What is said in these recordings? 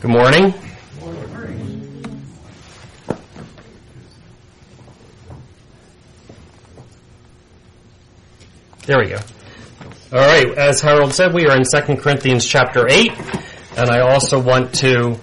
Good morning. There we go. All right, as Harold said, we are in 2 Corinthians chapter 8, and I also want to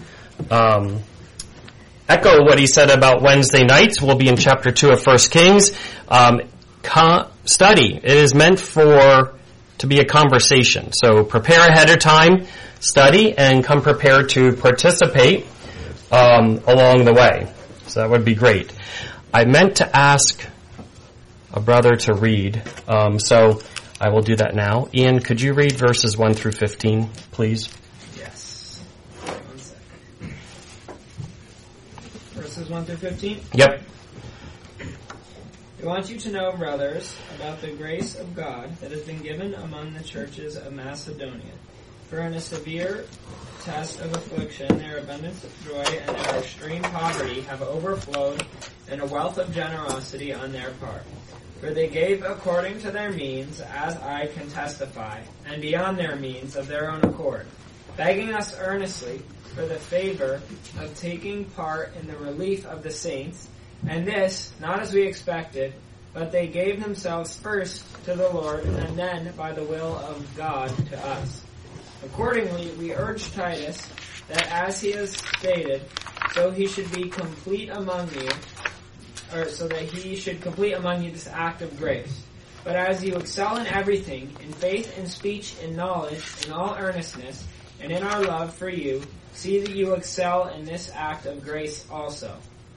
echo what he said about Wednesday nights. We'll be in chapter 2 of 1 Kings. Study. It is meant to be a conversation. So prepare ahead of time, study, and come prepared to participate along the way. So that would be great. I meant to ask a brother to read, so I will do that now. Ian, could you read verses 1 through 15, please? Yes. 1 second. Verses 1 through 15? Yep. We want you to know, brothers, about the grace of God that has been given among the churches of Macedonia. For in a severe test of affliction, their abundance of joy and their extreme poverty have overflowed in a wealth of generosity on their part. For they gave according to their means, as I can testify, and beyond their means of their own accord, begging us earnestly for the favor of taking part in the relief of the saints, and this, not as we expected, but they gave themselves first to the Lord, and then, by the will of God, to us. Accordingly, we urge Titus that as he has stated, so he should be complete among you, so that he should complete among you this act of grace. But as you excel in everything, in faith, in speech, in knowledge, in all earnestness, and in our love for you, see that you excel in this act of grace also.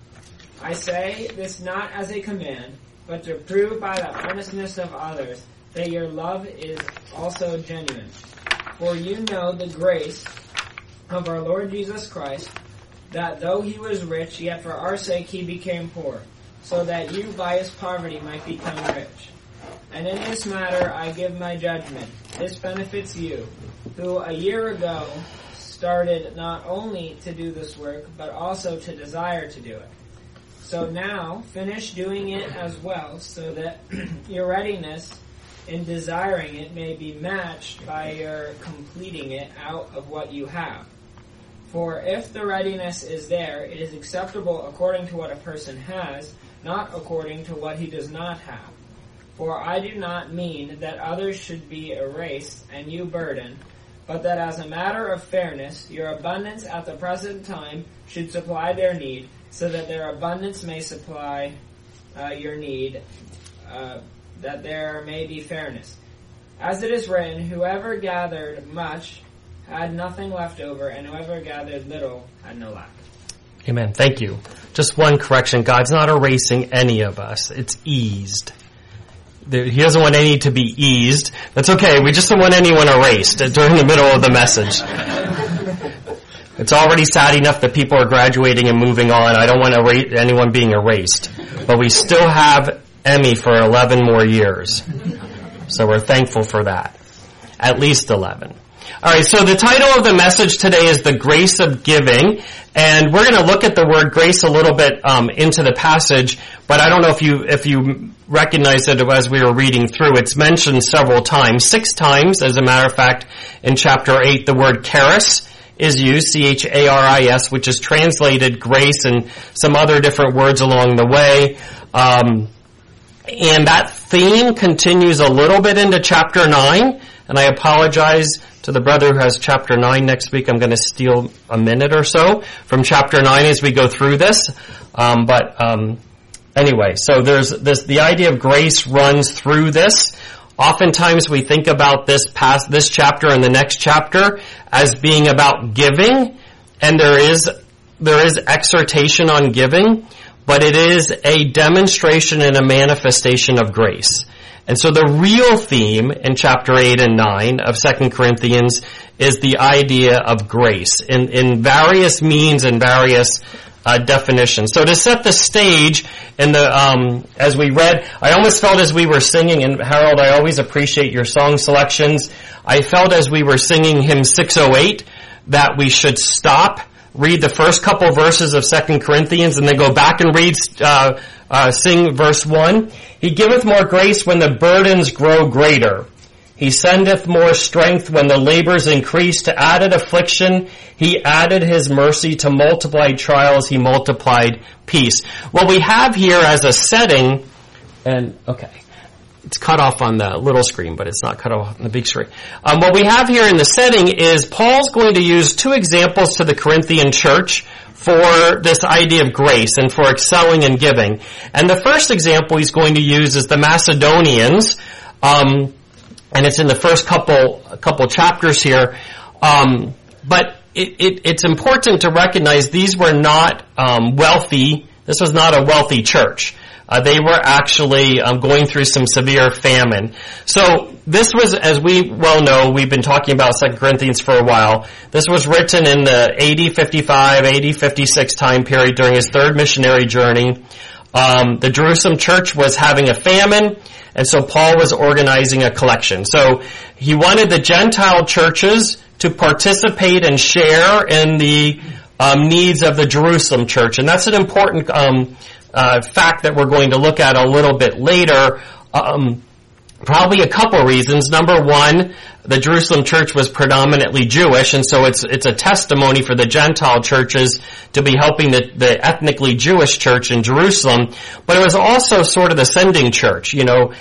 I say this not as a command, but to prove by the earnestness of others that your love is also genuine. For you know the grace of our Lord Jesus Christ, that though he was rich, yet for our sake he became poor, so that you by his poverty might become rich. And in this matter I give my judgment. This benefits you, who a year ago started not only to do this work, but also to desire to do it. So now, finish doing it as well, so that your readiness in desiring it may be matched by your completing it out of what you have. For if the readiness is there, it is acceptable according to what a person has, not according to what he does not have. For I do not mean that others should be erased and you burdened, but that as a matter of fairness, your abundance at the present time should supply their need, so that their abundance may supply your need, that there may be fairness. As it is written, whoever gathered much had nothing left over, and whoever gathered little had no lack. Amen. Thank you. Just one correction. God's not erasing any of us. It's eased. He doesn't want any to be eased. That's okay. We just don't want anyone erased during the middle of the message. It's already sad enough that people are graduating and moving on. I don't want anyone being erased. But we still have Emmy for 11 more years. So we're thankful for that. At least 11. Alright, so the title of the message today is The Grace of Giving. And we're going to look at the word grace a little bit into the passage. But I don't know if you recognize it as we were reading through. It's mentioned several times. 6 times, as a matter of fact, in chapter 8, the word charis is used, C-H-A-R-I-S, which is translated grace and some other different words along the way. And that theme continues a little bit into chapter 9. And I apologize to the brother who has chapter 9 next week. I'm going to steal a minute or so from chapter 9 as we go through this. Anyway, so there's the idea of grace runs through this. Oftentimes we think about this chapter and the next chapter as being about giving, and there is exhortation on giving, but it is a demonstration and a manifestation of grace. And so the real theme in chapter 8 and 9 of 2 Corinthians is the idea of grace in various means and various definitions. So to set the stage in as we read, I almost felt as we were singing, and Harold, I always appreciate your song selections. I felt as we were singing hymn 608 that we should stop, read the first couple verses of 2 Corinthians, and then go back and sing verse 1. He giveth more grace when the burdens grow greater. He He sendeth more strength when the labors increase. To added affliction, he added his mercy. To multiplied trials, he multiplied peace. What we have here as a setting, and okay, it's cut off on the little screen, but it's not cut off on the big screen. What we have here in the setting is Paul's going to use two examples to the Corinthian church for this idea of grace and for excelling and giving. And the first example he's going to use is the Macedonians, and it's in the first couple chapters here. But it's important to recognize these were not wealthy. This was not a wealthy church. They were actually going through some severe famine. So this was, as we well know, we've been talking about 2 Corinthians for a while. This was written in the AD 55, AD 56 time period during his third missionary journey. The Jerusalem church was having a famine, and so Paul was organizing a collection. So he wanted the Gentile churches to participate and share in the needs of the Jerusalem church. And that's an important fact that we're going to look at a little bit later. Probably a couple reasons. Number one, the Jerusalem church was predominantly Jewish, and so it's a testimony for the Gentile churches to be helping the ethnically Jewish church in Jerusalem. But it was also sort of the sending church. You know,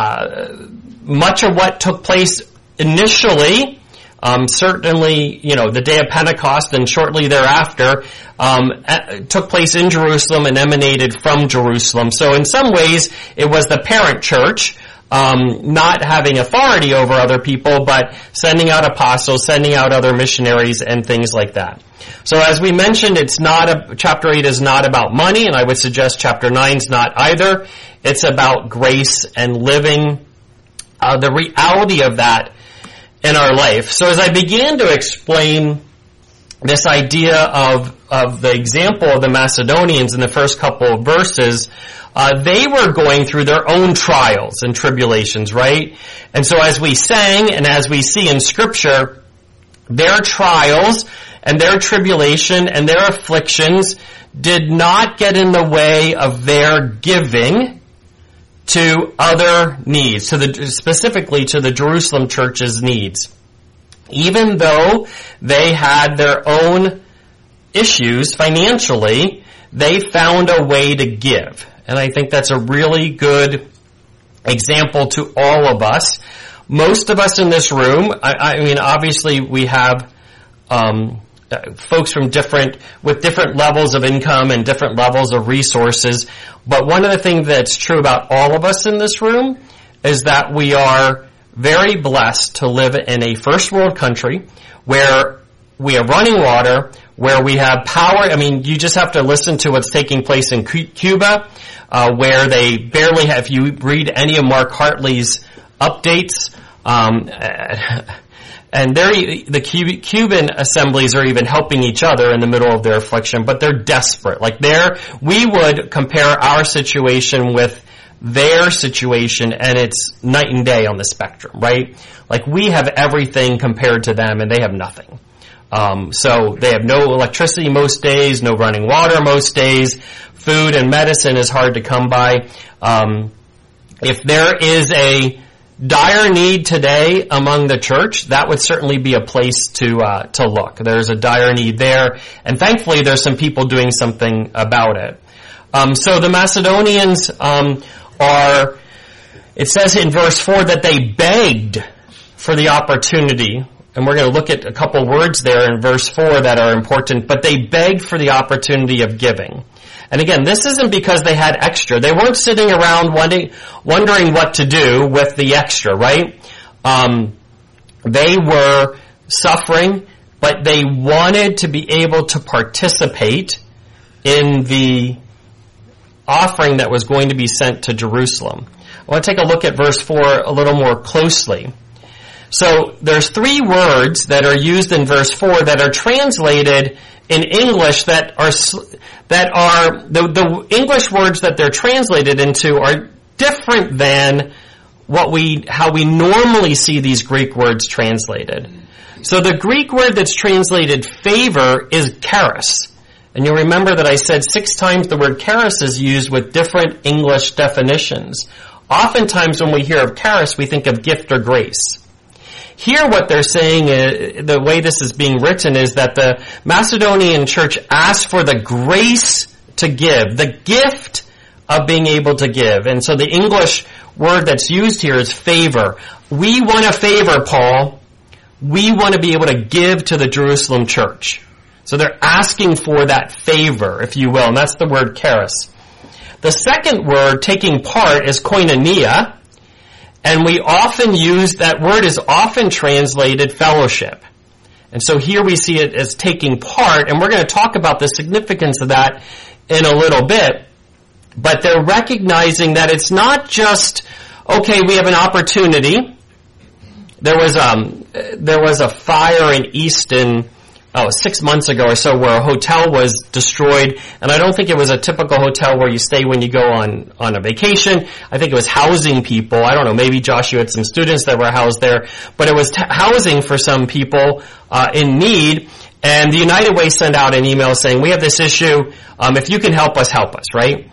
much of what took place initially, certainly, you know, the day of Pentecost and shortly thereafter, took place in Jerusalem and emanated from Jerusalem. So in some ways, it was the parent church, not having authority over other people, but sending out apostles, sending out other missionaries, and things like that. So as we mentioned, chapter 8 is not about money, and I would suggest chapter 9 is not either. It's about grace and living the reality of that in our life. So as I began to explain this idea of the example of the Macedonians in the first couple of verses, they were going through their own trials and tribulations, right? And so as we sang and as we see in Scripture, their trials and their tribulation and their afflictions did not get in the way of their giving to other needs, specifically to the Jerusalem church's needs. Even though they had their own issues financially, they found a way to give. And I think that's a really good example to all of us. Most of us in this room, I mean, obviously we have folks with different levels of income and different levels of resources. But one of the things that's true about all of us in this room is that we are very blessed to live in a first world country where we have running water, where we have power. I mean, you just have to listen to what's taking place in Cuba, where they barely have, if you read any of Mark Hartley's updates, and the Cuban assemblies are even helping each other in the middle of their affliction, but they're desperate. Like we would compare our situation with their situation, and it's night and day on the spectrum, right? Like we have everything compared to them, and they have nothing. So they have no electricity most days, no running water most days. Food and medicine is hard to come by. If there is a dire need today among the church, that would certainly be a place to look. There's a dire need there, and thankfully there's some people doing something about it. So the Macedonians it says in verse 4 that they begged for the opportunity, and we're going to look at a couple words there in verse 4 that are important, but they begged for the opportunity of giving. And again, this isn't because they had extra. They weren't sitting around wondering what to do with the extra, right? They were suffering, but they wanted to be able to participate in the offering that was going to be sent to Jerusalem. I want to take a look at verse 4 a little more closely. So there's three words that are used in verse 4 that are translated in English that are the English words that they're translated into are different than how we normally see these Greek words translated. So the Greek word that's translated favor is charis. And you'll remember that I said 6 times the word charis is used with different English definitions. Oftentimes when we hear of charis, we think of gift or grace. Here what they're saying, the way this is being written, is that the Macedonian church asked for the grace to give, the gift of being able to give. And so the English word that's used here is favor. We want a favor, Paul. We want to be able to give to the Jerusalem church. So they're asking for that favor, if you will, and that's the word charis. The second word, taking part, is koinonia, and we often use, that word is often translated fellowship. And so here we see it as taking part, and we're going to talk about the significance of that in a little bit. But they're recognizing that it's not just, okay, we have an opportunity. There was a fire in Easton 6 months ago or so where a hotel was destroyed, and I don't think it was a typical hotel where you stay when you go on a vacation. I think it was housing people. I don't know, maybe Josh, you had some students that were housed there, but it was housing for some people in need, and the United Way sent out an email saying, we have this issue, if you can help us, right?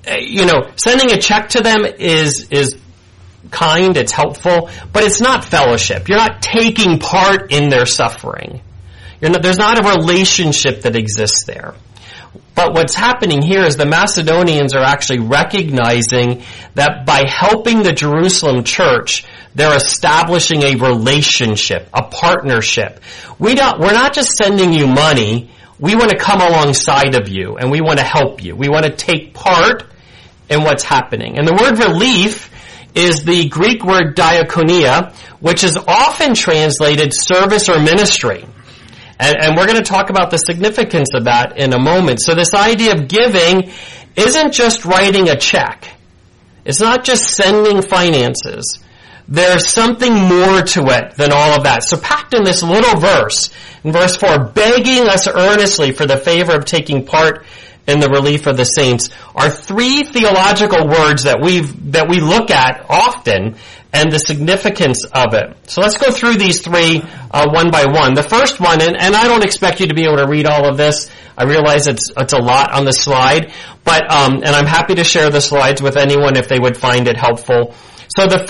Sending a check to them is kind, it's helpful, but it's not fellowship. You're not taking part in their suffering. There's not a relationship that exists there. But what's happening here is the Macedonians are actually recognizing that by helping the Jerusalem church, they're establishing a relationship, a partnership. We're not just sending you money. We want to come alongside of you, and we want to help you. We want to take part in what's happening. And the word relief is the Greek word diakonia, which is often translated service or ministry. And we're going to talk about the significance of that in a moment. So this idea of giving isn't just writing a check. It's not just sending finances. There's something more to it than all of that. So packed in this little verse, in verse 4, begging us earnestly for the favor of taking part in the relief of the saints, are three theological words that we look at often, and the significance of it. So let's go through these three one by one. The first one, and I don't expect you to be able to read all of this. I realize it's a lot on the slide, but and I'm happy to share the slides with anyone if they would find it helpful. So the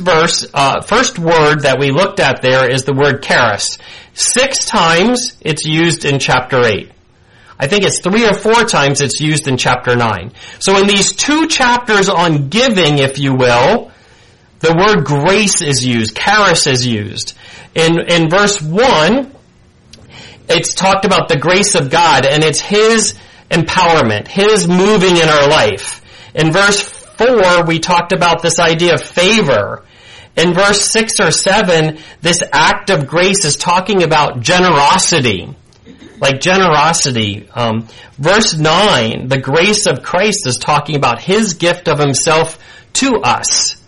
first word that we looked at there is the word charis. 6 times it's used in chapter 8. I think it's 3 or 4 times it's used in chapter 9. So in these 2 chapters on giving, if you will, the word grace is used, charis is used. In verse 1, it's talked about the grace of God, and it's His empowerment, His moving in our life. In verse 4, we talked about this idea of favor. In verse 6 or 7, this act of grace is talking about generosity. Like generosity. Verse 9, the grace of Christ is talking about His gift of Himself to us.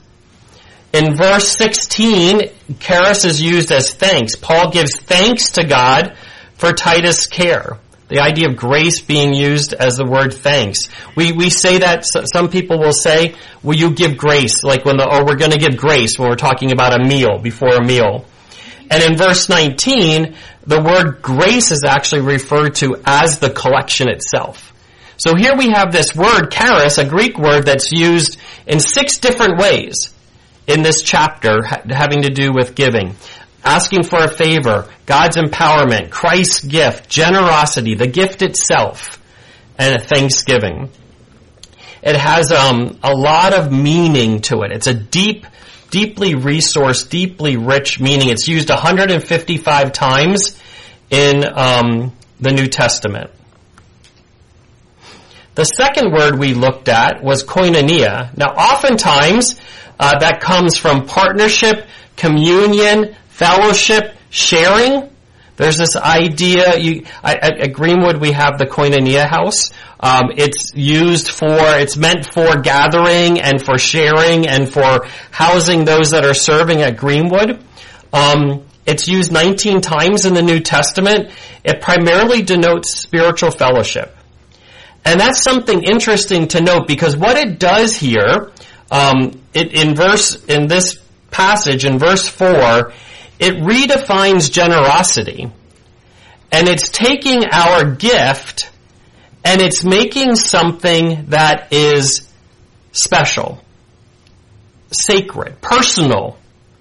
In verse 16, charis is used as thanks. Paul gives thanks to God for Titus' care. The idea of grace being used as the word thanks. We say that, some people will say, will you give grace? Like we're going to give grace when we're talking about a meal, before a meal. And in verse 19, the word grace is actually referred to as the collection itself. So here we have this word, charis, a Greek word that's used in 6 different ways in this chapter having to do with giving. Asking for a favor, God's empowerment, Christ's gift, generosity, the gift itself, and a thanksgiving. It has a lot of meaning to it. It's a deeply resourced, deeply rich meaning. It's used 155 times in the New Testament. The second word we looked at was koinonia. Now, oftentimes, that comes from partnership, communion, fellowship, sharing. There's this idea, at Greenwood we have the koinonia house. It's meant for gathering and for sharing and for housing those that are serving at Greenwood. It's used 19 times in the New Testament. It primarily denotes spiritual fellowship. And that's something interesting to note, because what it does here, in this passage, in verse 4, it redefines generosity. And it's taking our gift and it's making something that is special, sacred, personal.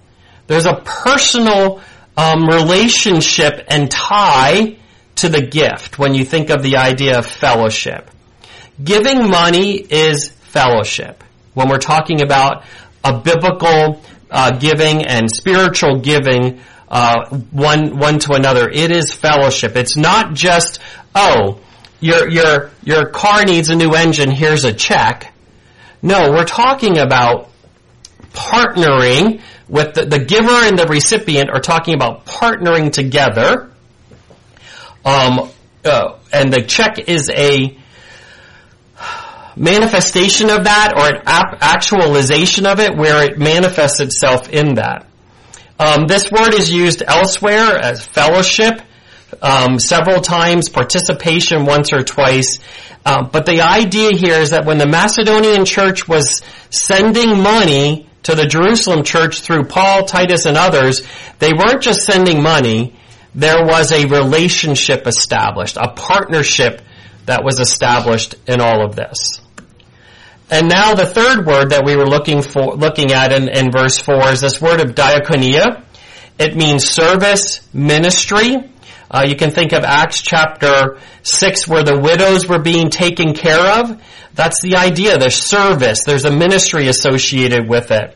There's a personal relationship and tie to the gift when you think of the idea of fellowship. Giving money is fellowship. When we're talking about a biblical giving and spiritual giving one to another, it is fellowship. It's not just, oh, your car needs a new engine, here's a check. No, we're talking about partnering with the giver and the recipient are talking about partnering together. And the check is a manifestation of that, or an actualization of it, where it manifests itself in that. This word is used elsewhere as fellowship, several times, participation once or twice. But the idea here is that when the Macedonian church was sending money to the Jerusalem church through Paul, Titus, and others, they weren't just sending money. There was a relationship established, a partnership that was established in all of this. And now the third word that we were looking at in verse 4 is this word of diakonia. It means service, ministry. You can think of Acts chapter 6 where the widows were being taken care of. That's the idea. There's service. There's a ministry associated with it.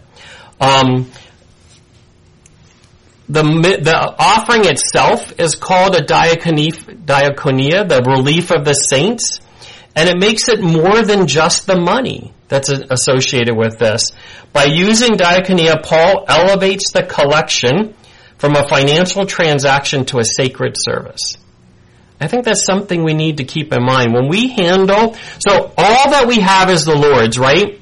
The offering itself is called a diakonia, the relief of the saints. And it makes it more than just the money that's associated with this. By using diakonia, Paul elevates the collection from a financial transaction to a sacred service. I think that's something we need to keep in mind. When we handle, so all that we have is the Lord's, right?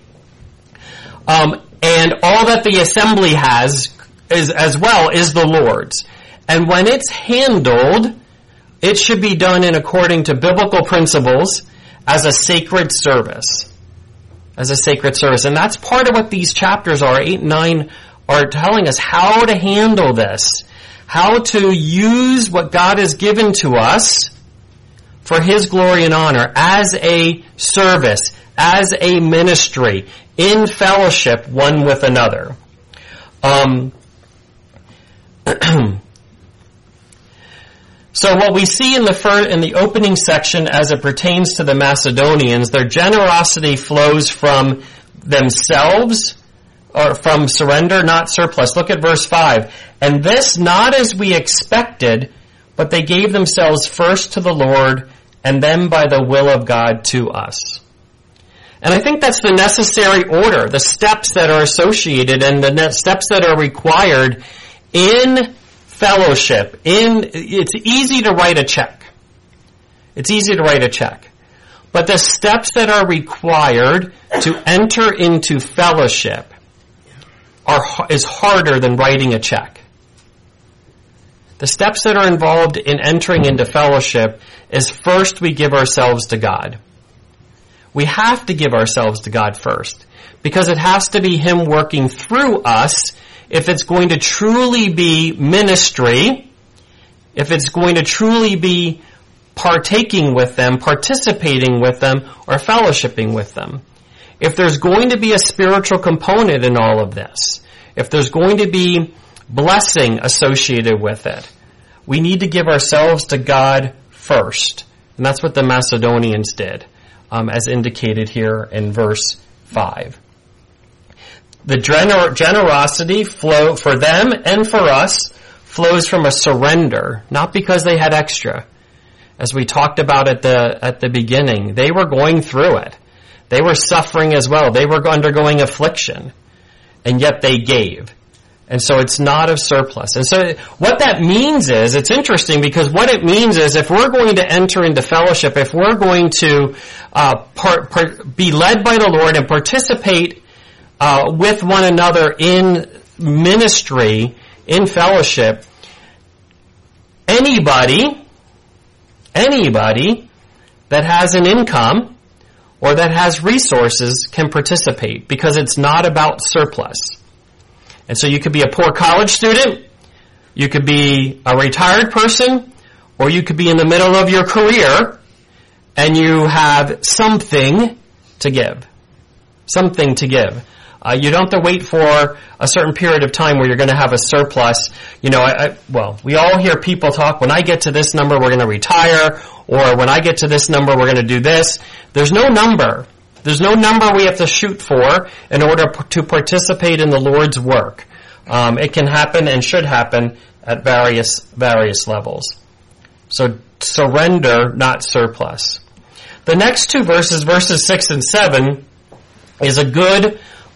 And all that the assembly has is as well is the Lord's. And when it's handled, it should be done in according to biblical principles as a sacred service. As a sacred service. And that's part of what these chapters are, 8 and 9, are telling us how to handle this. How to use what God has given to us for His glory and honor as a service, as a ministry, in fellowship one with another. So what we see in the opening section as it pertains to the Macedonians, their generosity flows from themselves, or from surrender, not surplus. Look at verse 5. And this not as we expected, but they gave themselves first to the Lord, and then by the will of God to us. And I think that's the necessary order, the steps that are associated and the steps that are required in fellowship. It's easy to write a check. It's easy to write a check. But the steps that are required to enter into fellowship is harder than writing a check. The steps that are involved in entering into fellowship is first we give ourselves to God. We have to give ourselves to God first, because it has to be Him working through us if it's going to truly be ministry, if it's going to truly be partaking with them, participating with them, or fellowshipping with them. If there's going to be a spiritual component in all of this, if there's going to be blessing associated with it, we need to give ourselves to God first. And that's what the Macedonians did, as indicated here in verse 5. The generosity flow for them and for us flows from a surrender, not because they had extra. As we talked about at the beginning, they were going through it. They were suffering as well. They were undergoing affliction, and yet they gave. And so it's not of surplus. And so what that means is, it's interesting because what it means is if we're going to enter into fellowship, if we're going to be led by the Lord and participate with one another in ministry, in fellowship, anybody that has an income or that has resources can participate, because it's not about surplus. And so you could be a poor college student, you could be a retired person, or you could be in the middle of your career and you have something to give. Something to give. You don't have to wait for a certain period of time where you're going to have a surplus. We all hear people talk, when I get to this number, we're going to retire, or when I get to this number, we're going to do this. There's no number. There's no number we have to shoot for in order to participate in the Lord's work. It can happen and should happen at various levels. So surrender, not surplus. The next two verses 6 and 7, is a good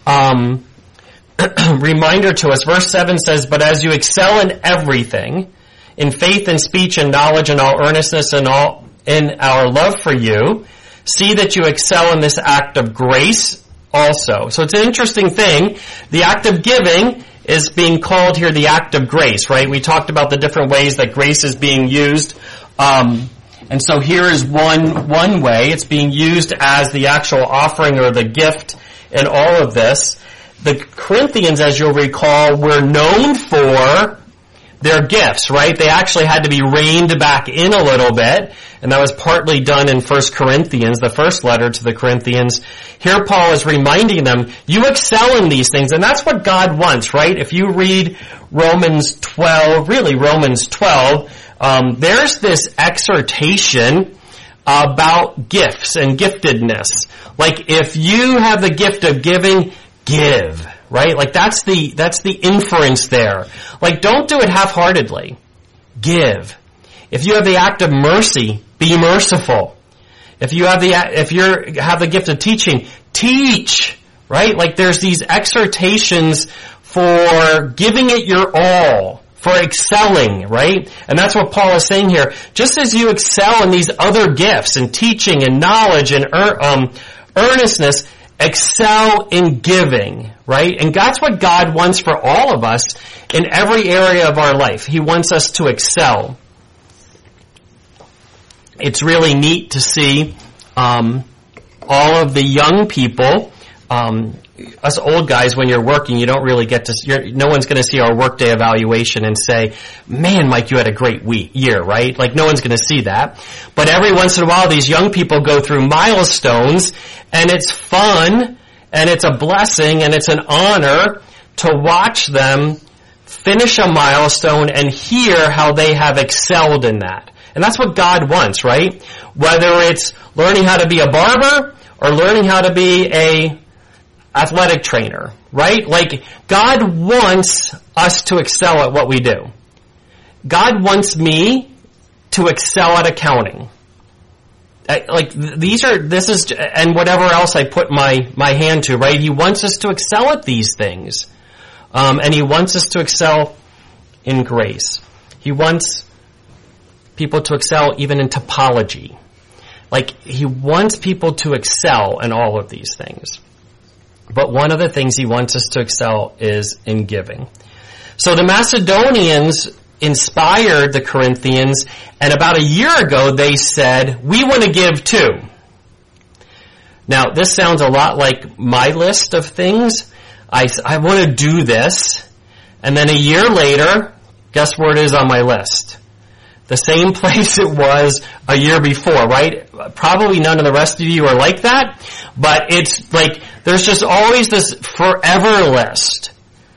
reminder to us. Verse 7 says, "But as you excel in everything, in faith and speech and knowledge and all earnestness and all in our love for you, see that you excel in this act of grace also." So it's an interesting thing. The act of giving is being called here the act of grace, right? We talked about the different ways that grace is being used. And so here is one way. It's being used as the actual offering or the gift in all of this. The Corinthians, as you'll recall, were known for their gifts, right? They actually had to be reined back in a little bit, and that was partly done in 1 Corinthians, the first letter to the Corinthians. Here Paul is reminding them, you excel in these things, and that's what God wants, right? If you read Romans 12, there's this exhortation about gifts and giftedness. Like, if you have the gift of giving, give, right? Like, that's the inference there. Like, don't do it half-heartedly. Give. If you have the act of mercy, be merciful. If you have the gift of teaching, teach, right? Like, there's these exhortations for giving it your all, for excelling, right? And that's what Paul is saying here. Just as you excel in these other gifts, in teaching and knowledge and earnestness, excel in giving, right? And that's what God wants for all of us in every area of our life. He wants us to excel. It's really neat to see all of the young people. Us old guys, when you're working, you don't really get to, no one's going to see our workday evaluation and say, man, Mike, you had a great year, right? Like, no one's going to see that. But every once in a while, these young people go through milestones, and it's fun, and it's a blessing, and it's an honor to watch them finish a milestone and hear how they have excelled in that. And that's what God wants, right? Whether it's learning how to be a barber or learning how to be a athletic trainer, right? Like, God wants us to excel at what we do. God wants me to excel at accounting. Like, this is, and whatever else I put my hand to, right? He wants us to excel at these things. And He wants us to excel in grace. He wants people to excel even in topology. Like, He wants people to excel in all of these things. But one of the things He wants us to excel is in giving. So the Macedonians inspired the Corinthians, and about a year ago they said, we want to give too. Now, this sounds a lot like my list of things. I want to do this, and then a year later, guess where it is on my list? The same place it was a year before, right? Probably none of the rest of you are like that, but it's like there's just always this forever list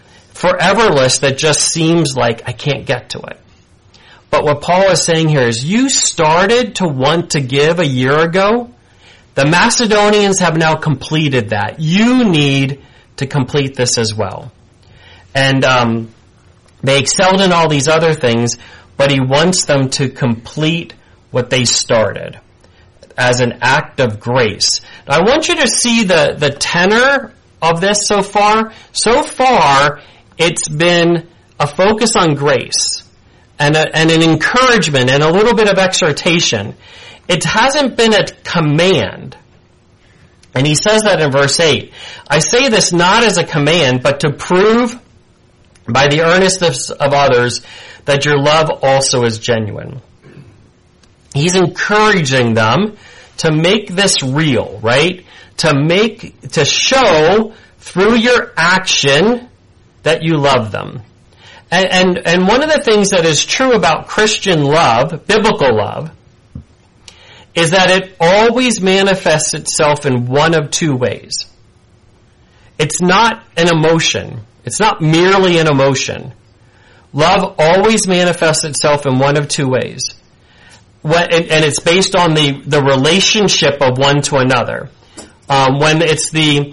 that just seems like I can't get to it. But what Paul is saying here is, you started to want to give a year ago. The Macedonians have now completed that. You need to complete this as well. And they excelled in all these other things, but He wants them to complete what they started as an act of grace. Now, I want you to see the tenor of this so far. So far, it's been a focus on grace and an encouragement and a little bit of exhortation. It hasn't been a command. And he says that in verse 8. I say this not as a command, but to prove by the earnestness of others that your love also is genuine. He's encouraging them to make this real, right? To show through your action that you love them. And one of the things that is true about Christian love, biblical love, is that it always manifests itself in one of two ways. It's not an emotion. It's not merely an emotion. Love always manifests itself in one of two ways. And it's based on the relationship of one to another. When it's the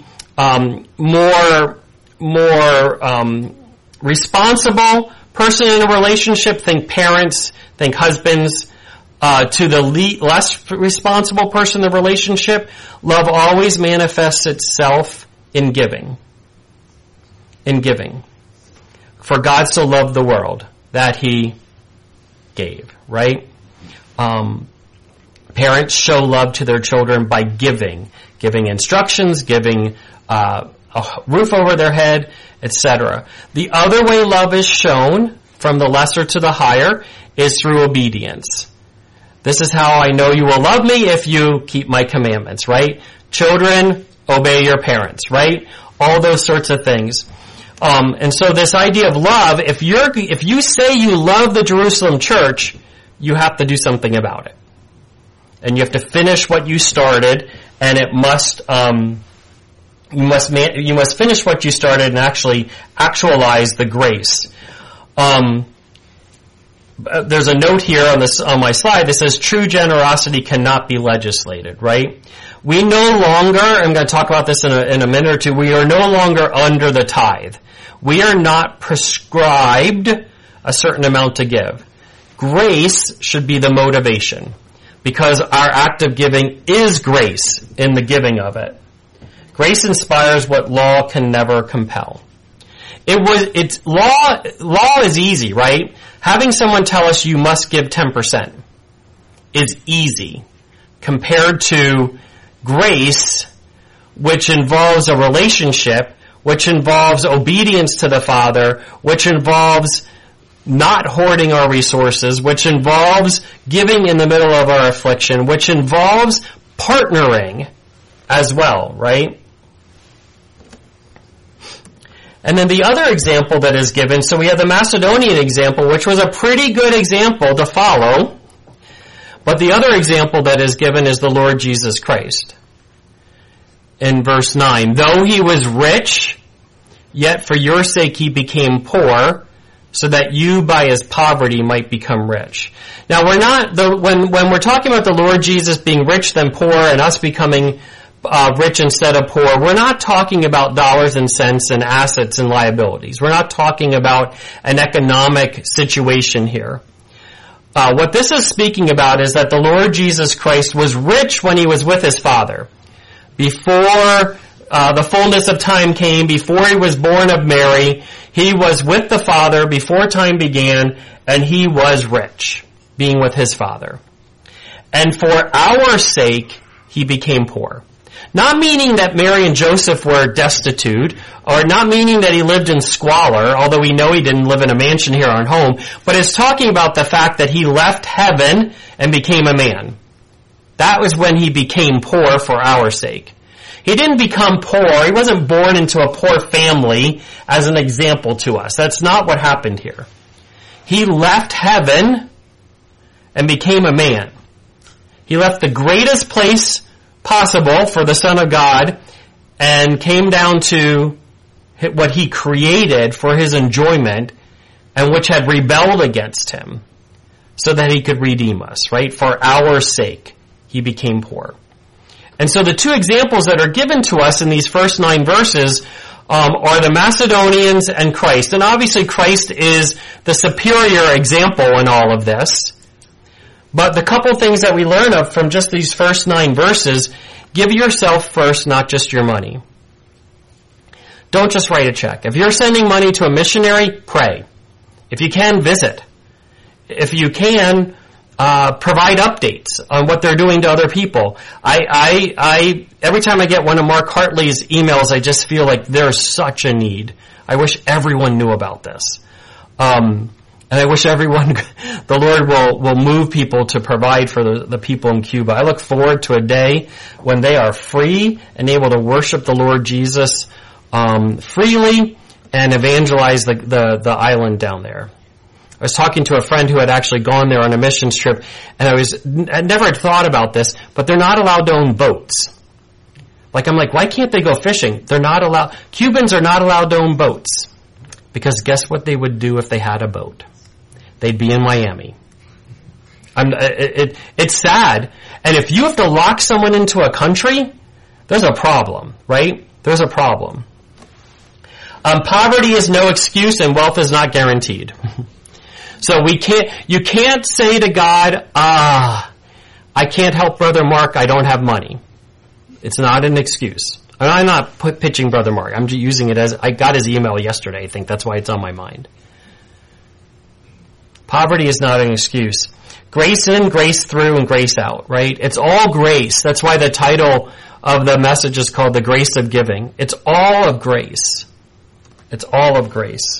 more responsible person in a relationship, think parents, think husbands, to the less responsible person in the relationship, love always manifests itself in giving. In giving. For God so loved the world that he gave, right? Parents show love to their children by giving instructions, giving a roof over their head, etc. The other way love is shown, from the lesser to the higher, is through obedience. This is how I know you will love me, if you keep my commandments, right? Children, obey your parents, right? All those sorts of things. And so this idea of love, if you say you love the Jerusalem church, you have to do something about it. And you have to finish what you started, and it must, you must finish what you started and actually actualize the grace. There's a note here on my slide that says true generosity cannot be legislated, right? We no longer, I'm going to talk about this in a minute or two, we are no longer under the tithe. We are not prescribed a certain amount to give. Grace should be the motivation, because our act of giving is grace in the giving of it. Grace inspires what law can never compel. Law is easy, right? Having someone tell us you must give 10% is easy compared to grace, which involves a relationship, which involves obedience to the Father, which involves not hoarding our resources, which involves giving in the middle of our affliction, which involves partnering as well, right? And then the other example that is given, so we have the Macedonian example, which was a pretty good example to follow. But the other example that is given is the Lord Jesus Christ. In verse 9, though he was rich, yet for your sake he became poor, so that you by his poverty might become rich. Now we're not, when we're talking about the Lord Jesus being rich then poor and us becoming rich instead of poor, we're not talking about dollars and cents and assets and liabilities. We're not talking about an economic situation here. What this is speaking about is that the Lord Jesus Christ was rich when he was with his Father. Before the fullness of time came, before he was born of Mary, he was with the Father before time began, and he was rich, being with his Father. And for our sake, he became poor. Not meaning that Mary and Joseph were destitute, or not meaning that he lived in squalor, although we know he didn't live in a mansion here on home, but it's talking about the fact that he left heaven and became a man. That was when he became poor for our sake. He didn't become poor. He wasn't born into a poor family as an example to us. That's not what happened here. He left heaven and became a man. He left the greatest place possible for the Son of God and came down to what he created for his enjoyment and which had rebelled against him so that he could redeem us, right? For our sake, he became poor. And so the two examples that are given to us in these first 9 verses are the Macedonians and Christ. And obviously Christ is the superior example in all of this. But the couple things that we learn of from just these first 9 verses, give yourself first, not just your money. Don't just write a check. If you're sending money to a missionary, pray. If you can, visit. If you can, provide updates on what they're doing to other people. I every time I get one of Mark Hartley's emails, I just feel like there's such a need. I wish everyone knew about this. And I wish everyone, the Lord will move people to provide for the people in Cuba. I look forward to a day when they are free and able to worship the Lord Jesus freely and evangelize the island down there. I was talking to a friend who had actually gone there on a missions trip, and I never had thought about this, but they're not allowed to own boats. Like, I'm like, why can't they go fishing? They're not allowed. Cubans are not allowed to own boats. Because guess what they would do if they had a boat? They'd be in Miami. It's sad. And if you have to lock someone into a country, there's a problem, right? There's a problem. Poverty is no excuse and wealth is not guaranteed. So you can't say to God, I can't help Brother Mark, I don't have money. It's not an excuse. And I'm not pitching Brother Mark. I'm just using it as, I got his email yesterday, I think. That's why it's on my mind. Poverty is not an excuse. Grace in, grace through, and grace out, right? It's all grace. That's why the title of the message is called The Grace of Giving. It's all of grace. It's all of grace.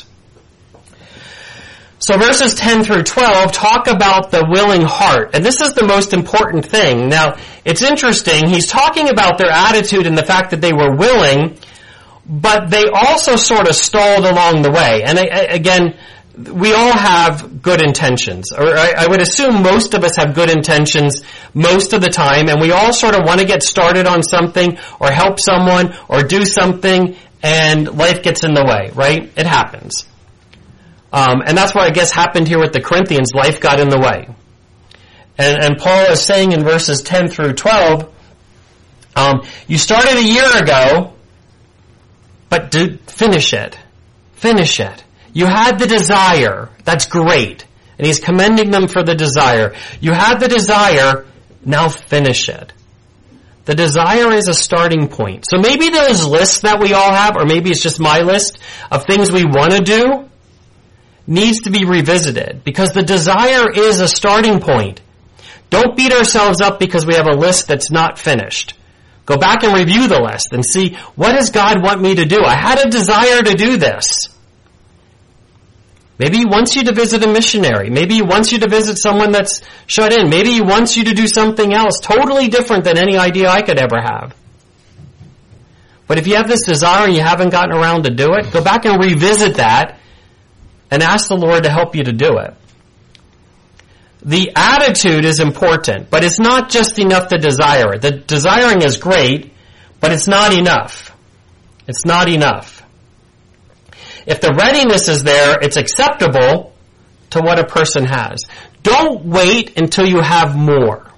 So verses 10 through 12 talk about the willing heart. And this is the most important thing. Now, it's interesting. He's talking about their attitude and the fact that they were willing, but they also sort of stalled along the way. And again, we all have good intentions. Or I would assume most of us have good intentions most of the time, and we all sort of want to get started on something or help someone or do something, and life gets in the way, right? It happens. And that's what I guess happened here with the Corinthians. Life got in the way. And Paul is saying in verses 10 through 12, you started a year ago, but finish it. Finish it. You had the desire. That's great. And he's commending them for the desire. You had the desire, now finish it. The desire is a starting point. So maybe those lists that we all have, or maybe it's just my list of things we want to do, needs to be revisited. Because the desire is a starting point. Don't beat ourselves up because we have a list that's not finished. Go back and review the list and see, what does God want me to do? I had a desire to do this. Maybe he wants you to visit a missionary. Maybe he wants you to visit someone that's shut in. Maybe he wants you to do something else totally different than any idea I could ever have. But if you have this desire and you haven't gotten around to do it, go back and revisit that and ask the Lord to help you to do it. The attitude is important, but it's not just enough to desire it. The desiring is great, but it's not enough. It's not enough. If the readiness is there, it's acceptable to what a person has. Don't wait until you have more.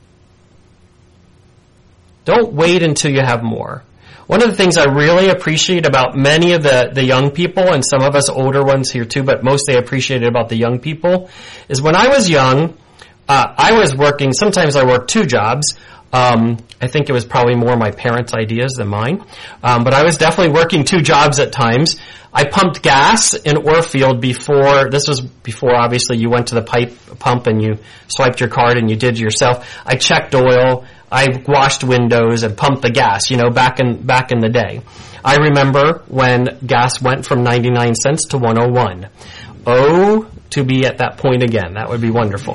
Don't wait until you have more. One of the things I really appreciate about many of the young people, and some of us older ones here too, but mostly I appreciated about the young people, is when I was young, I was working, sometimes I worked 2 jobs. I think it was probably more my parents' ideas than mine. But I was definitely working 2 jobs at times. I pumped gas in Orfield this was before obviously you went to the pump and you swiped your card and you did it yourself. I checked oil, I washed windows and pumped the gas, back in the day. I remember when gas went from 99 cents to 101. Oh, to be at that point again. That would be wonderful.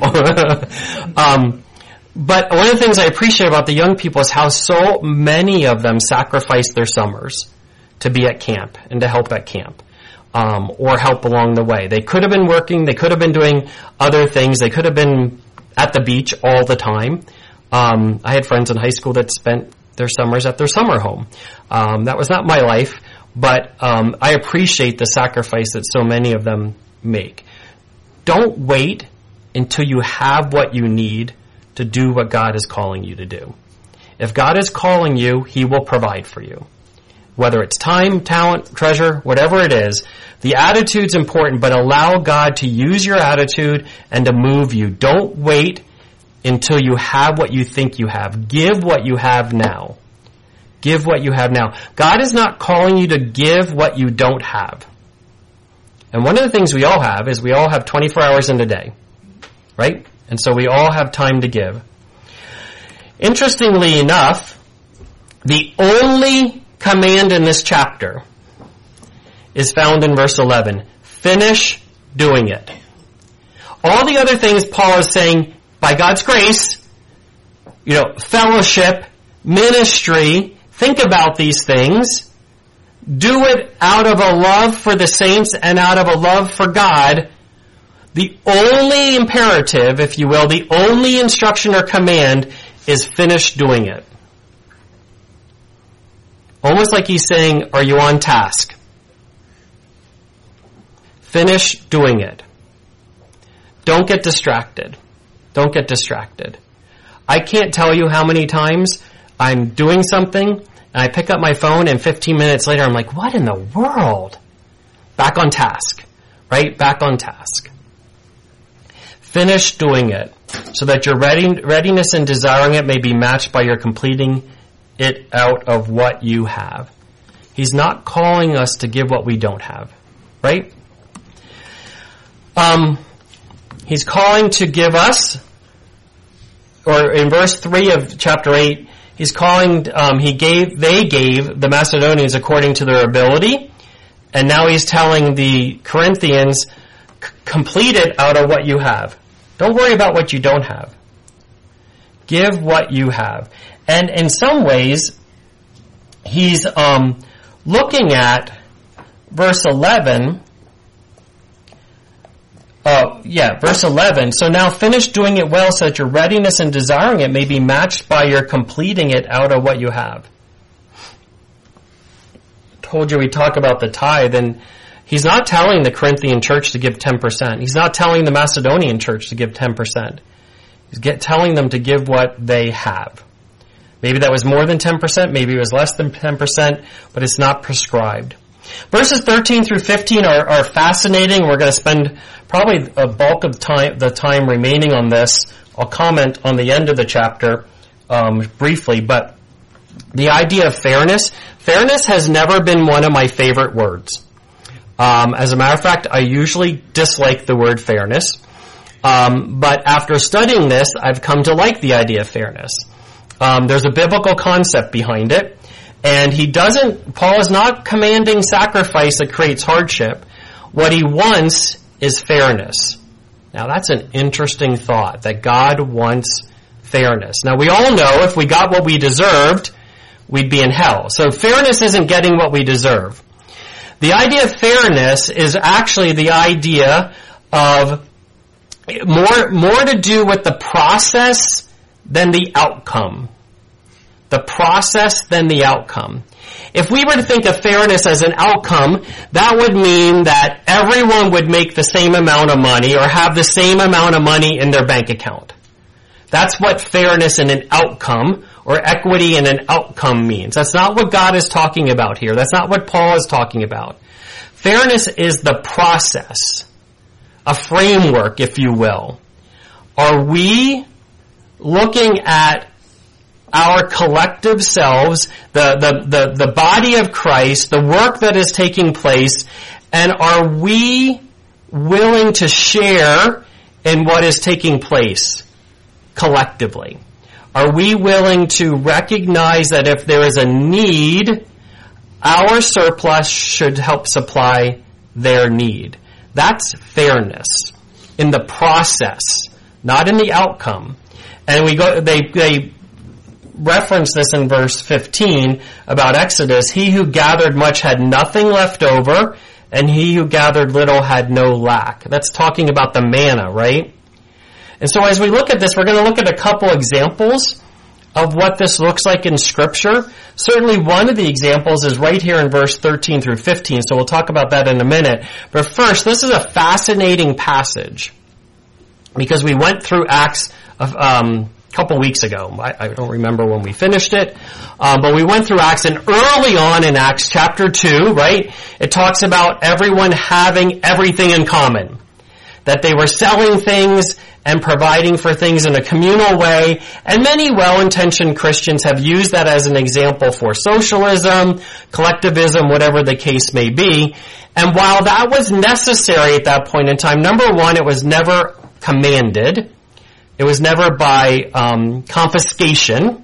But one of the things I appreciate about the young people is how so many of them sacrifice their summers to be at camp and to help at camp, or help along the way. They could have been working, they could have been doing other things, they could have been at the beach all the time. I had friends in high school that spent their summers at their summer home. That was not my life, but I appreciate the sacrifice that so many of them make. Don't wait until you have what you need to do what God is calling you to do. If God is calling you, he will provide for you. Whether it's time, talent, treasure, whatever it is, the attitude's important, but allow God to use your attitude and to move you. Don't wait until you have what you think you have. Give what you have now. Give what you have now. God is not calling you to give what you don't have. And one of the things we all have is we all have 24 hours in a day, right? And so we all have time to give. Interestingly enough, the only command in this chapter is found in verse 11. Finish doing it. All the other things Paul is saying, by God's grace, fellowship, ministry, think about these things. Do it out of a love for the saints and out of a love for God. The only imperative, if you will, the only instruction or command is finish doing it. Almost like he's saying, are you on task? Finish doing it. Don't get distracted. Don't get distracted. I can't tell you how many times I'm doing something and I pick up my phone and 15 minutes later I'm like, what in the world? Back on task, right? Back on task. Finish doing it so that your readiness and desiring it may be matched by your completing it out of what you have. He's not calling us to give what we don't have, right? He's calling to give us, or in verse 3 of chapter 8, he's calling, they gave the Macedonians according to their ability, and now he's telling the Corinthians, complete it out of what you have. Don't worry about what you don't have. Give what you have. And in some ways, he's looking at verse 11. Verse 11. So now finish doing it well so that your readiness and desiring it may be matched by your completing it out of what you have. Told you we talk about the tithe, and he's not telling the Corinthian church to give 10%. He's not telling the Macedonian church to give 10%. He's telling them to give what they have. Maybe that was more than 10%, maybe it was less than 10%, but it's not prescribed. Verses 13 through 15 are fascinating. We're going to spend probably a bulk of the time remaining on this. I'll comment on the end of the chapter briefly, but the idea of fairness has never been one of my favorite words. As a matter of fact, I usually dislike the word fairness, but after studying this, I've come to like the idea of fairness. There's a biblical concept behind it. And Paul is not commanding sacrifice that creates hardship. What he wants is fairness. Now that's an interesting thought, that God wants fairness. Now we all know if we got what we deserved, we'd be in hell. So fairness isn't getting what we deserve. The idea of fairness is actually the idea of more to do with the process than the outcome. The process than the outcome. If we were to think of fairness as an outcome, that would mean that everyone would make the same amount of money or have the same amount of money in their bank account. That's what fairness in an outcome or equity in an outcome means. That's not what God is talking about here. That's not what Paul is talking about. Fairness is the process, a framework, if you will. Are we looking at our collective selves, the body of Christ, the work that is taking place, and are we willing to share in what is taking place collectively? Are we willing to recognize that if there is a need, our surplus should help supply their need? That's fairness in the process, not in the outcome. And they reference this in verse 15 about Exodus. He who gathered much had nothing left over, and he who gathered little had no lack. That's talking about the manna, right? And so as we look at this, we're going to look at a couple examples of what this looks like in Scripture. Certainly one of the examples is right here in verse 13 through 15, so we'll talk about that in a minute. But first, this is a fascinating passage because we went through Acts couple weeks ago. I don't remember when we finished it, but we went through Acts, and early on in Acts chapter 2, right, it talks about everyone having everything in common. That they were selling things and providing for things in a communal way, and many well-intentioned Christians have used that as an example for socialism, collectivism, whatever the case may be. And while that was necessary at that point in time, number one, it was never commanded. It was never by confiscation.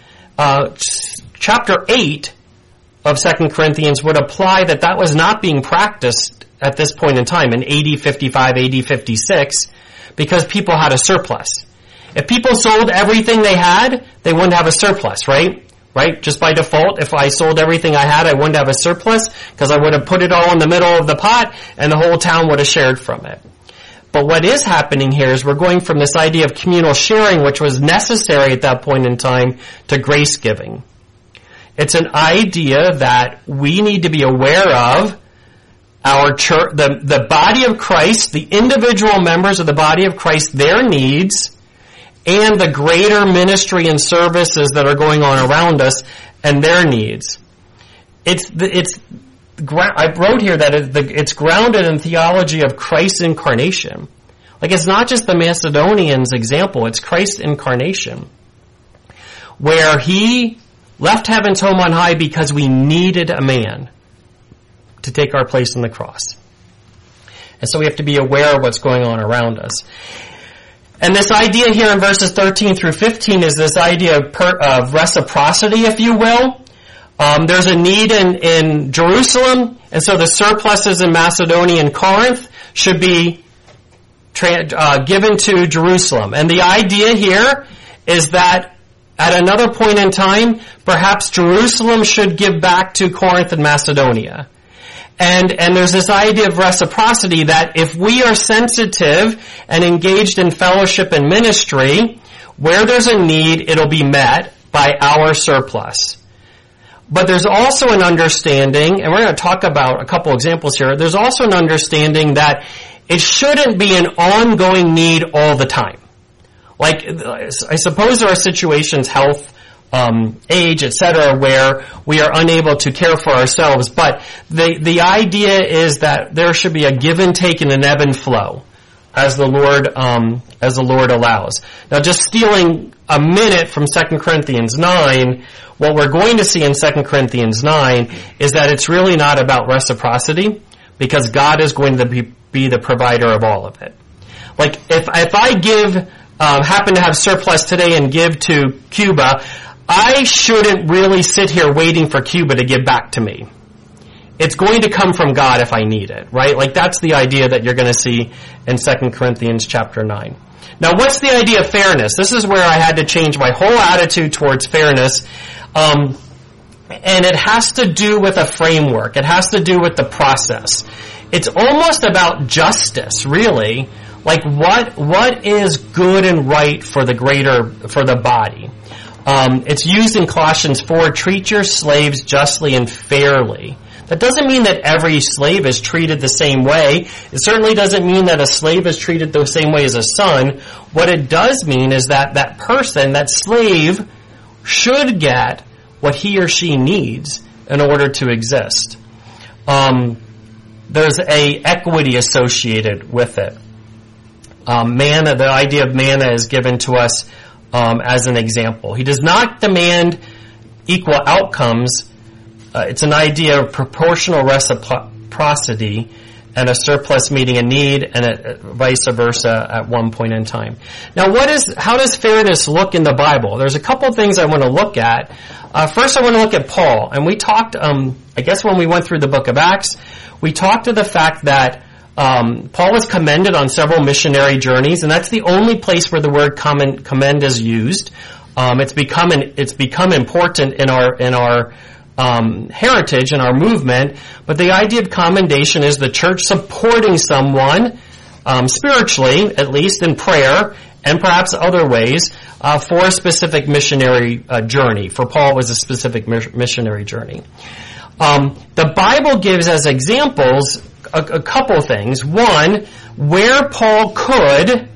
Chapter 8 of 2 Corinthians would apply that was not being practiced at this point in time, in AD 55, AD 56, because people had a surplus. If people sold everything they had, they wouldn't have a surplus, right? Right? Just by default, if I sold everything I had, I wouldn't have a surplus, because I would have put it all in the middle of the pot, and the whole town would have shared from it. But what is happening here is we're going from this idea of communal sharing, which was necessary at that point in time, to grace giving. It's an idea that we need to be aware of our church, the body of Christ, the individual members of the body of Christ, their needs, and the greater ministry and services that are going on around us and their needs. I wrote here that it's grounded in theology of Christ's incarnation. Like, it's not just the Macedonians' example, it's Christ's incarnation, where he left heaven's home on high because we needed a man to take our place on the cross. And so we have to be aware of what's going on around us. And this idea here in verses 13 through 15 is this idea of reciprocity, if you will. There's a need in Jerusalem, and so the surpluses in Macedonia and Corinth should be given to Jerusalem. And the idea here is that at another point in time, perhaps Jerusalem should give back to Corinth and Macedonia. And there's this idea of reciprocity that if we are sensitive and engaged in fellowship and ministry, where there's a need, it'll be met by our surplus. But there's also an understanding, and we're going to talk about a couple examples here, there's also an understanding that it shouldn't be an ongoing need all the time. Like, I suppose there are situations, health, age, etc., where we are unable to care for ourselves, but the idea is that there should be a give and take and an ebb and flow as the Lord allows. Now, just stealing a minute from 2 Corinthians 9, what we're going to see in 2 Corinthians 9 is that it's really not about reciprocity, because God is going to be the provider of all of it. Like, if I happen to have surplus today and give to Cuba, I shouldn't really sit here waiting for Cuba to give back to me. It's going to come from God if I need it, right? Like, that's the idea that you're going to see in 2 Corinthians chapter 9. Now, what's the idea of fairness? This is where I had to change my whole attitude towards fairness. And it has to do with a framework. It has to do with the process. It's almost about justice, really. Like, what is good and right for the body? It's used in Colossians 4, treat your slaves justly and fairly. That doesn't mean that every slave is treated the same way. It certainly doesn't mean that a slave is treated the same way as a son. What it does mean is that that person, that slave, should get what he or she needs in order to exist. There's a equity associated with it. Manna, the idea of manna is given to us as an example. He does not demand equal outcomes. It's an idea of proportional reciprocity and a surplus meeting a need, and vice versa at one point in time. Now, how does fairness look in the Bible? There's a couple things I want to look at. First, I want to look at Paul. And we talked, I guess when we went through the book of Acts, we talked to the fact that Paul was commended on several missionary journeys, and that's the only place where the word commend is used. It's become important in our heritage and our movement, but the idea of commendation is the church supporting someone spiritually, at least in prayer, and perhaps other ways, for a specific missionary journey. For Paul, it was a specific missionary journey. The Bible gives as examples a couple things. One, where Paul could,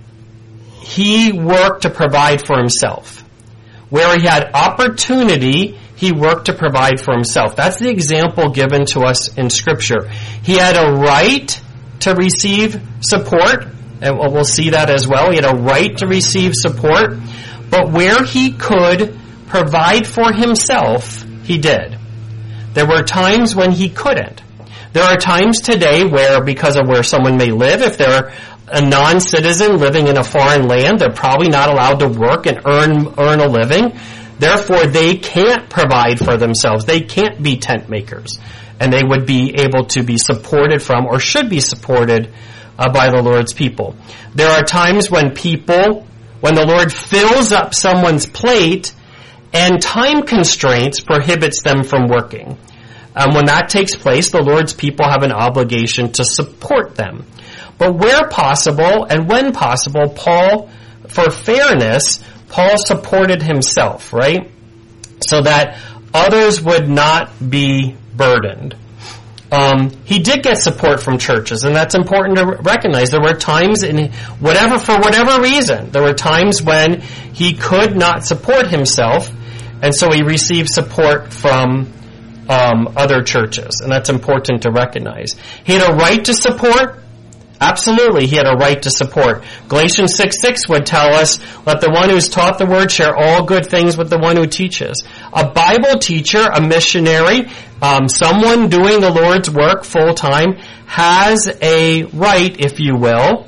he worked to provide for himself. Where he had opportunity, he worked to provide for himself. That's the example given to us in Scripture. He had a right to receive support, and we'll see that as well. He had a right to receive support, but where he could provide for himself, he did. There were times when he couldn't. There are times today where, because of where someone may live, if they're a non-citizen living in a foreign land, they're probably not allowed to work and earn a living. Therefore, they can't provide for themselves. They can't be tent makers. And they would be able to be supported from, or should be supported by the Lord's people. There are times when the Lord fills up someone's plate and time constraints prohibits them from working. When that takes place, the Lord's people have an obligation to support them. But where possible and when possible, for fairness, Paul supported himself, right? So that others would not be burdened. He did get support from churches, and that's important to recognize. There were times for whatever reason, there were times when he could not support himself, and so he received support from other churches, and that's important to recognize. He had a right to support. Absolutely, he had a right to support. Galatians 6:6 would tell us, let the one who's taught the word share all good things with the one who teaches. A Bible teacher, a missionary, someone doing the Lord's work full time has a right, if you will.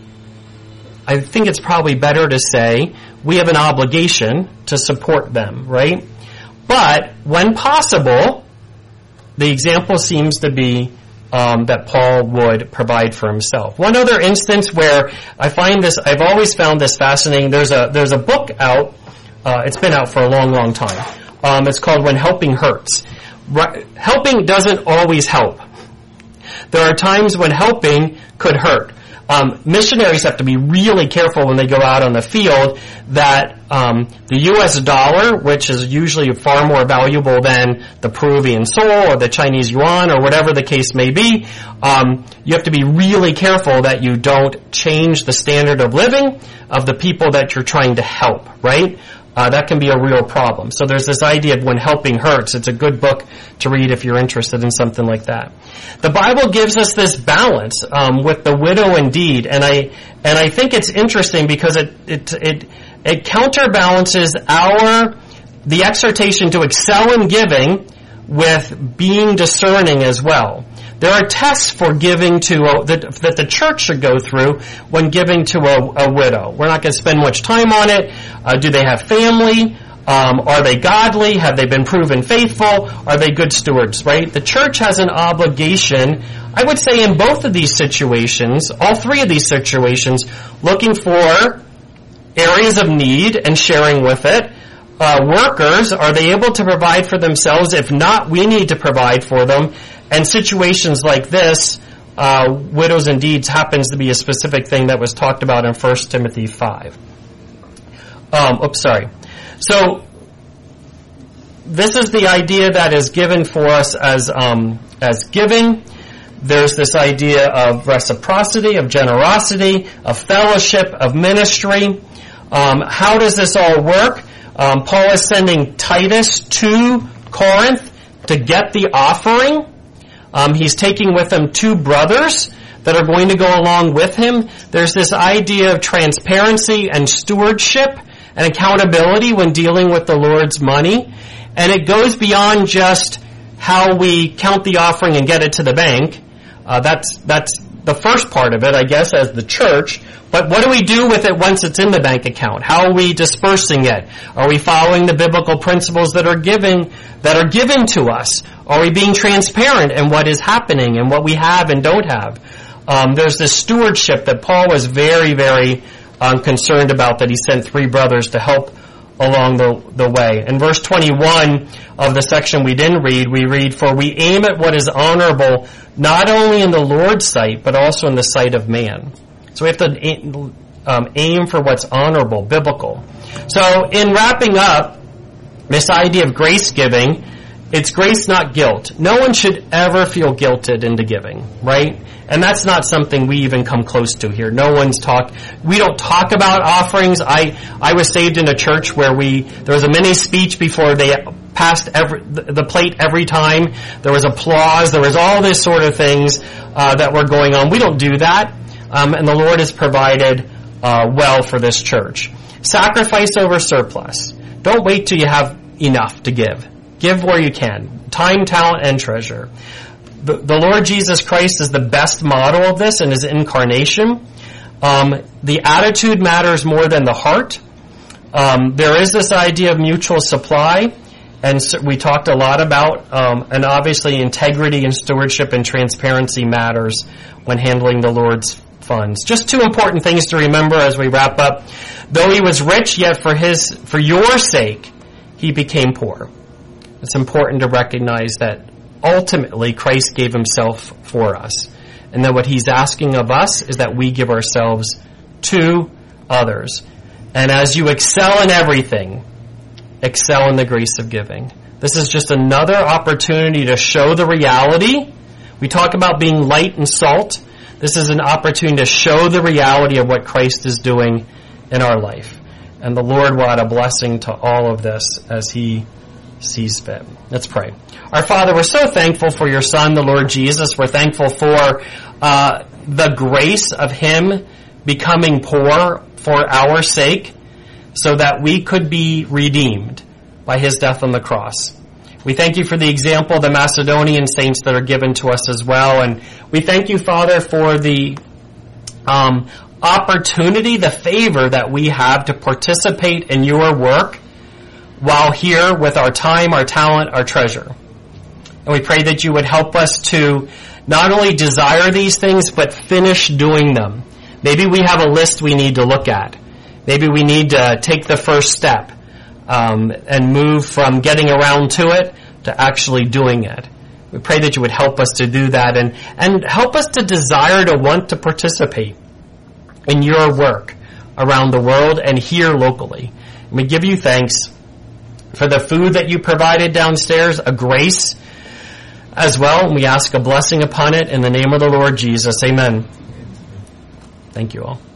I think it's probably better to say we have an obligation to support them, right? But when possible, the example seems to be that Paul would provide for himself. One other instance where I've always found this fascinating. There's a book out. It's been out for a long, long time. It's called When Helping Hurts. Helping doesn't always help. There are times when helping could hurt. Missionaries have to be really careful when they go out on the field that the U.S. dollar, which is usually far more valuable than the Peruvian sol or the Chinese yuan or whatever the case may be, you have to be really careful that you don't change the standard of living of the people that you're trying to help, right? That can be a real problem. So there's this idea of When Helping Hurts. It's a good book to read if you're interested in something like that. The Bible gives us this balance with the widow indeed, and I think it's interesting because it counterbalances the exhortation to excel in giving with being discerning as well. There are tests for giving that the church should go through when giving to a widow. We're not going to spend much time on it. Do they have family? Are they godly? Have they been proven faithful? Are they good stewards, right? The church has an obligation, I would say in both of these situations, all three of these situations, looking for areas of need and sharing with it. Workers, are they able to provide for themselves? If not, we need to provide for them. And situations like this, widows and deeds happens to be a specific thing that was talked about in 1 Timothy 5. So, this is the idea that is given for us as giving. There's this idea of reciprocity, of generosity, of fellowship, of ministry. How does this all work? Paul is sending Titus to Corinth to get the offering. He's taking with him 2 brothers that are going to go along with him. There's this idea of transparency and stewardship and accountability when dealing with the Lord's money. And it goes beyond just how we count the offering and get it to the bank. That's the first part of it, I guess, as the church. But what do we do with it once it's in the bank account? How are we dispersing it? Are we following the biblical principles that are given to us? Are we being transparent in what is happening and what we have and don't have? There's this stewardship that Paul was very, very concerned about, that he sent 3 brothers to help along the way. In verse 21 of the section we didn't read, we read, "For we aim at what is honorable, not only in the Lord's sight, but also in the sight of man." So we have to aim for what's honorable, biblical. So in wrapping up this idea of grace giving, it's grace, not guilt. No one should ever feel guilted into giving, right? And that's not something we even come close to here. We don't talk about offerings. I was saved in a church where there was a mini speech before they passed the plate every time. There was applause. There was all this sort of things that were going on. We don't do that. And the Lord has provided well for this church. Sacrifice over surplus. Don't wait till you have enough to give. Give where you can. Time, talent, and treasure. The Lord Jesus Christ is the best model of this in His incarnation. The attitude matters more than the heart. There is this idea of mutual supply, and so we talked a lot about, and obviously integrity and stewardship and transparency matters when handling the Lord's funds. Just 2 important things to remember as we wrap up. Though He was rich, yet for your sake, He became poor. It's important to recognize that ultimately Christ gave Himself for us. And that what He's asking of us is that we give ourselves to others. And as you excel in everything, excel in the grace of giving. This is just another opportunity to show the reality. We talk about being light and salt. This is an opportunity to show the reality of what Christ is doing in our life. And the Lord will add a blessing to all of this as He sees fit. Let's pray. Our Father, we're so thankful for your Son, the Lord Jesus. We're thankful for the grace of Him becoming poor for our sake so that we could be redeemed by His death on the cross. We thank you for the example of the Macedonian saints that are given to us as well. And we thank you, Father, for the opportunity, the favor that we have to participate in your work while here with our time, our talent, our treasure. And we pray that you would help us to not only desire these things, but finish doing them. Maybe we have a list we need to look at. Maybe we need to take the first step and move from getting around to it to actually doing it. We pray that you would help us to do that and help us to desire to want to participate in your work around the world and here locally. And we give you thanks for the food that you provided downstairs, a grace as well. And we ask a blessing upon it in the name of the Lord Jesus. Amen. Thank you all.